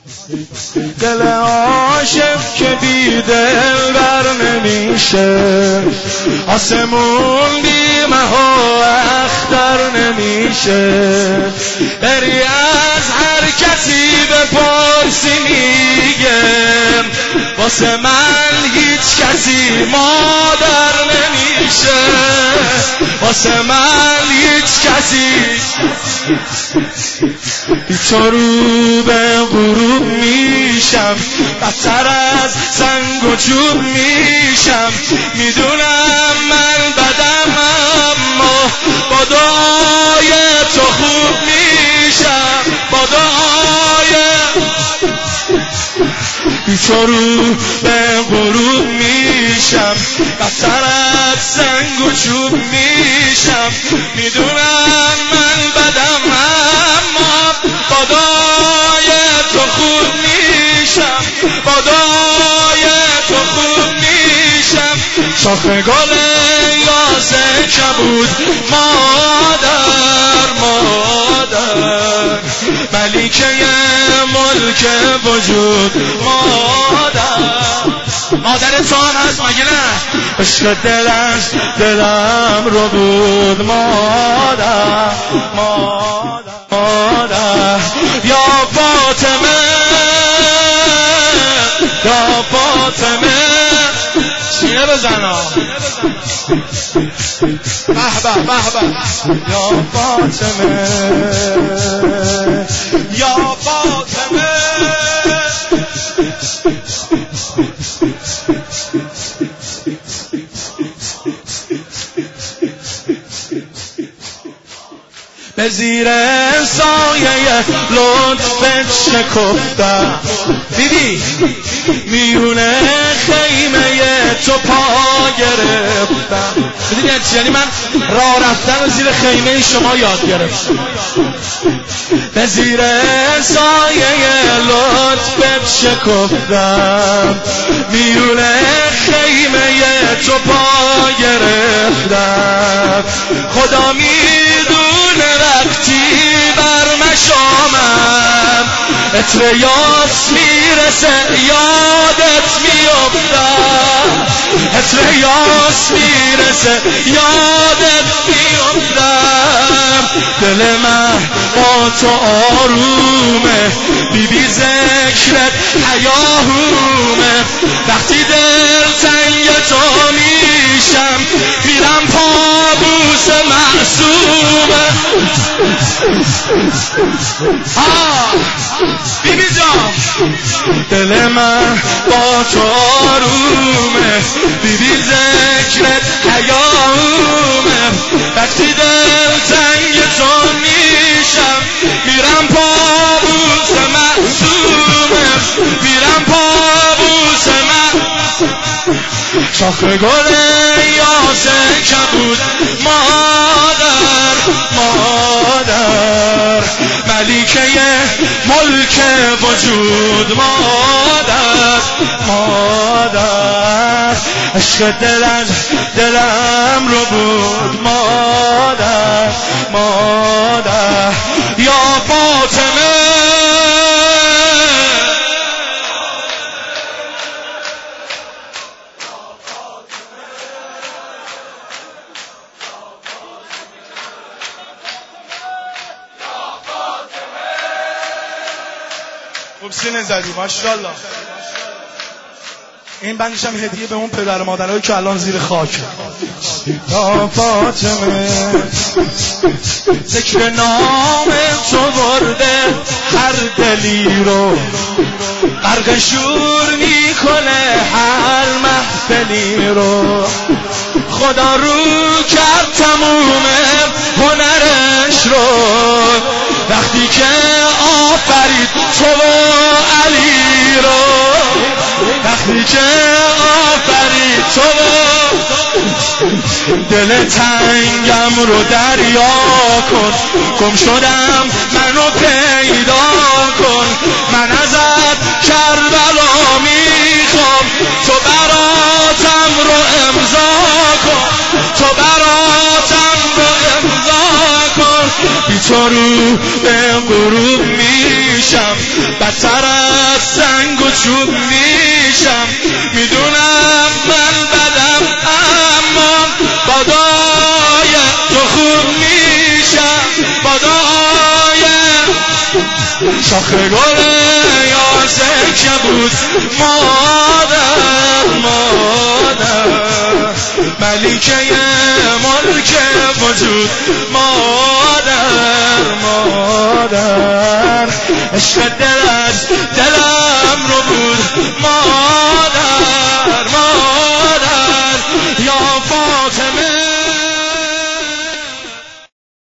دل عاشق که بی دل بر نمیشه، آسمون بی مه و اختر نمیشه. بری از هر کسی بپرسی میگم واسه من هیچ کسی مادر نمیشه، واسه من هیچ کسی. تو رو به غروب میشم، بدتر از سنگ و چوب میشم. میدونم من بدم اما با دعای تو خوب میشم، با دعای تو رو به غروب میشم، بدتر از سنگ و چوب میشم. میدونم من بدم اما با دعای تو خوب میشم، با دعای تو خوب میشم. شاخ گل یاسه کبود مادر، مادر ملیکه ملک وجود مادر. مادر تو هم هست مگه نه؟ عشق دلم رو بود مادر، مادر مادر. یا فاطمه یا فاطمه سینه بزنا به به به به. یا فاطمه یا فاطمه به زیر سایه لطفت شکفتم. دیدی میونه خیمه تو پا گرفتم. میدونی یعنی من راه رفتن زیر خیمه شما یاد گرفتم. به زیر سایه لطفت شکفتم، میونه خیمه تو پا گرفتم. خدا میدونه وقتی بر مشامم عطر یاس میرسه یادت میافتم، عطر یاس میرسه یادت میافتم. دل من با تو آرومه، بی بی ذکرت حیاهومه. وقتی دل تنگ تو میشم میرم پابوس معصومه. بی بی جان دل من با تو آرومه، بی بی ذکرت حیاهومه. وقتی دل تنگ تو میشم میرم پابوس معصومه، میرم پابوس معصومه. شاخ گل یاسه کبود مادر، مادر ملیکه ملک وجود مادر، مادر. عشق دلم رو بود مادر، مادر. یا فاطمه خوب سینه زدی ماشاءالله. این بندش هم هدیه به اون پدر مادرهایی که الان زیر خاک. یا فاطمه ذکر نام تو برده هر دلی رو، غرق شور میکنه هر محفلی رو. خدا رو کرد تموم هنرش رو وقتی که آفرید تو و علی رو، وقتی که آفرید تو. دل تنگم رو دریا کن، گم شدم منو پیدا کن. من ازت کربلا میخوام، تو براتم رو امضا کن، تو براتم رو امضا کن. بی تو رو به غروب میشم، بدتر رنگ و چوب میشم، میدونم من بدم اما بادای تو خوب میشم، بادای شاخ گل یاسر کبوت مادر ملیکه ملک وجود مادر عشق دل از